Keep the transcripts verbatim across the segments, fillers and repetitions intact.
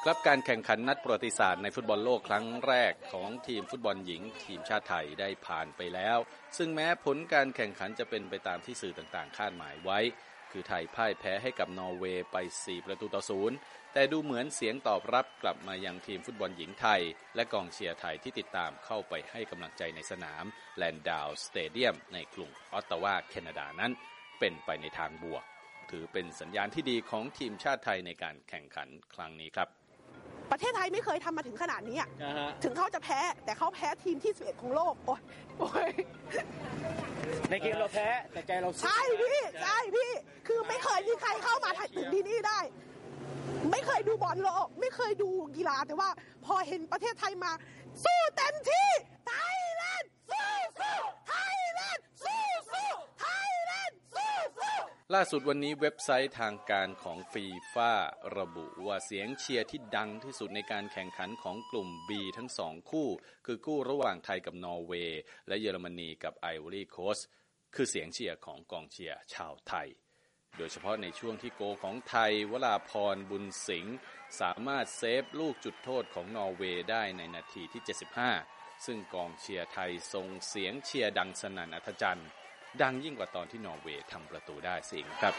ครับการแข่งขันนัดประวัติศาสตร์ในฟุตบอลโลกครั้งแรกของทีมฟุตบอลหญิงทีมชาติไทยได้ผ่านไปแล้วซึ่งแม้ผลการแข่งขันจะเป็นไปตามที่สื่อต่างๆคาดหมายไว้คือไทยพ่ายแพ้ให้กับนอร์เวย์ไปสี่ประตูต่อศูนย์แต่ดูเหมือนเสียงตอบรับกลับมายังทีมฟุตบอลหญิงไทยและกองเชียร์ไทยที่ติดตามเข้าไปให้กำลังใจในสนามแลนดาวสเตเดียมในกรุงออตตาวาแคนาดานั้นเป็นไปในทางบวกถือเป็นสัญญาณที่ดีของทีมชาติไทยในการแข่งขันครั้งนี้ครับประเทศไทยไม่เคยทำมาถึงขนาดนี้ uh-huh. ถึงเขาจะแพ้แต่เขาแพ้ทีมที่สิบเอ็ดของโลกโอ้ยโอ้ยในเกมเราแพ้แต่ใจเราใช่พี่ใช่พี่คือไม่เคยมีใครเข้ามาถึงที่นี่ได้ไม่เคยดูบอลโลกไม่เคยดูกีฬาแต่ว่าพอเห็นประเทศไทยมาสู้เต็มที่ไทยแลนด์สู้สู้ไทยแลนด์สู้สู้ไทยแลนด์สู้สู้ล่าสุดวันนี้เว็บไซต์ทางการของฟีฟ่าระบุว่าเสียงเชียร์ที่ดังที่สุดในการแข่งขันของกลุ่ม B ทั้งสองคู่คือคู่ระหว่างไทยกับนอร์เวย์และเยอรมนีกับไอวอรี่โคสต์คือเสียงเชียร์ของกองเชียร์ชาวไทยโดยเฉพาะในช่วงที่โกของไทยวราพรบุญสิงห์สามารถเซฟลูกจุดโทษของนอร์เวย์ได้ในนาทีที่เจ็ดสิบห้าซึ่งกองเชียร์ไทยส่งเสียงเชียร์ดังสนั่นอัศจรรย์ดังยิ่งกว่าตอนที่นอร์เวย์ทำประตูได้สิงครับ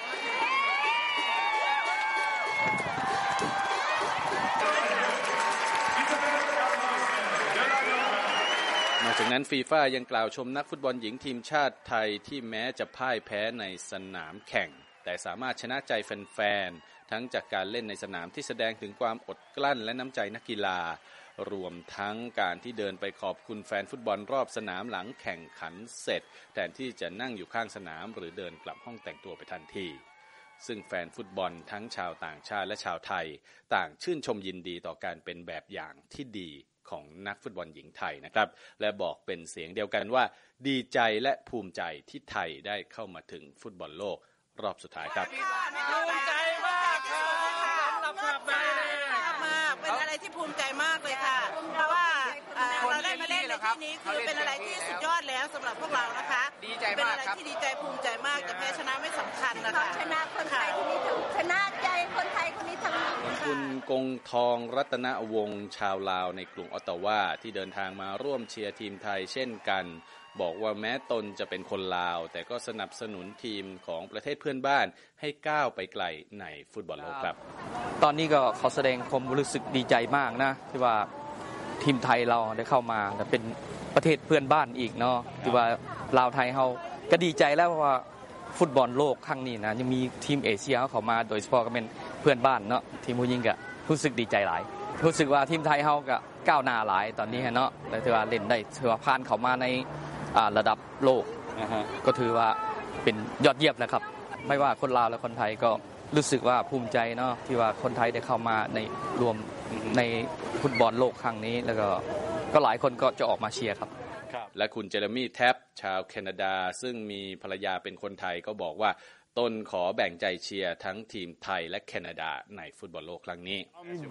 นอกจากนั้นฟีฟ่ายังกล่าวชมนักฟุตบอลหญิงทีมชาติไทยที่แม้จะพ่ายแพ้ในสนามแข่งแต่สามารถชนะใจแฟนๆทั้งจากการเล่นในสนามที่แสดงถึงความอดกลั้นและน้ำใจนักกีฬารวมทั้งการที่เดินไปขอบคุณแฟนฟุตบอลรอบสนามหลังแข่งขันเสร็จแทนที่จะนั่งอยู่ข้างสนามหรือเดินกลับห้องแต่งตัวไปทันทีซึ่งแฟนฟุตบอลทั้งชาวต่างชาติและชาวไทยต่างชื่นชมยินดีต่อการเป็นแบบอย่างที่ดีของนักฟุตบอลหญิงไทยนะครับและบอกเป็นเสียงเดียวกันว่าดีใจและภูมิใจที่ไทยได้เข้ามาถึงฟุตบอลโลกรอบสุดท้ายครับภูมิใจมากค่ะสำหรับแบบนี้มากเป็นอะไรที่ภูมิใจมากเลยค่ะเพราะว่าเราได้มาเล่นในที่นี้คือเป็นอะไรที่สุดยอดแล้วสำหรับพวกเรานะคะดีใจมากครับเป็นอะไรที่ดีใจภูมิใจมากแต่แพ้ชนะไม่สำคัญนะคะชนะคนไทยคนนี้ชนะใจคนไทยคนนี้ทั้งคุณกงทองรัตนวงศ์ชาวลาวในกรุงออตตาวาที่เดินทางมาร่วมเชียร์ทีมไทยเช่นกันบอกว่าแม้ตนจะเป็นคนลาวแต่ก็สนับสนุนทีมของประเทศเพื่อนบ้านให้ก้าวไปไกลในฟุตบอลโลกครับตอนนี้ก็ขอแสดงความรู้สึกดีใจมากนะที่ว่าทีมไทยเราได้เข้ามาแต่เป็นประเทศเพื่อนบ้านอีกเนาะที่ว่าลาวไทยเราก็ดีใจแล้วว่าฟุตบอลโลกครั้งนี้นะยังมีทีมเอเชียเข้ามาโดยเฉพาะก็เป็นเพื่อนบ้านเนาะทีมผู้หญิงก็รู้สึกดีใจหลายรู้สึกว่าทีมไทยเราก็ก้าวหน้าหลายตอนนี้เนาะแต่ถือว่าเล่นได้ถือว่าผ่านเข้ามาในระดับโลกก็ถือว่าเป็นยอดเยี่ยมนะครับไม่ว่าคนลาวและคนไทยก็รู้สึกว่าภูมิใจเนาะที่ว่าคนไทยได้เข้ามาในรวมในฟุตบอลโลกครั้งนี้แล้วก็ก็หลายคนก็จะออกมาเชียร์ครับและคุณเจเรมี่แท็บชาวแคนาดาซึ่งมีภรรยาเป็นคนไทยก็บอกว่าตนขอแบ่งใจเชียร์ทั้งทีมไทยและแคนาดาในฟุตบอลโลกครั้งนี้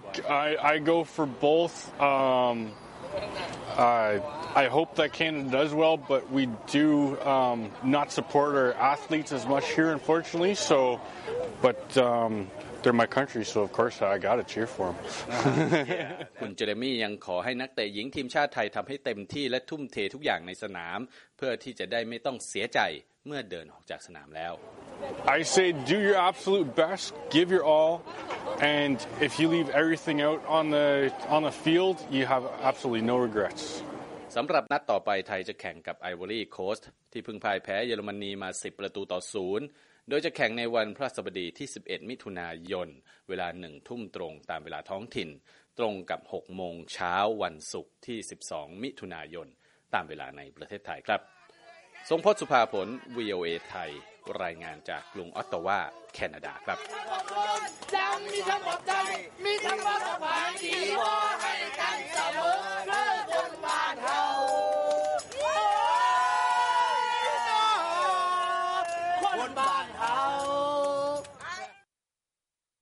I I go for both um Uh, I hope that Canada does well, but we do um, not support our athletes as much here, unfortunately. So, but um, they're my country, so of course I got to cheer for them. คุณเจเรมี่ยังขอให้นักเตะหญิงทีมชาติไทยทำให้เต็มที่และทุ่มเททุกอย่างในสนามเพื่อที่จะได้ไม่ต้องเสียใจเมื่อเดินออกจากสนามแล้ว I say do your absolute best, give your all, and if you leave everything out on the on the field, you have absolutely no regrets. สำหรับนัดต่อไปไทยจะแข่งกับไอวอรี่โคสต์ที่เพิ่งพ่ายแพ้เยอรมนีมาสิบประตูต่อศูนย์โดยจะแข่งในวันพฤหัสบดีที่สิบเอ็ดมิถุนายนเวลาหนึ่งทุ่มตรงตามเวลาท้องถิ่นตรงกับหกโมงเช้าวันศุกร์ที่สิบสองมิถุนายนตามเวลาในประเทศไทยครับทรงพจน์สุภาผล วี โอ เอ ไทยรายงานจากกรุงออตตาวาแคนาดาครับมีทั้งหมดใจมี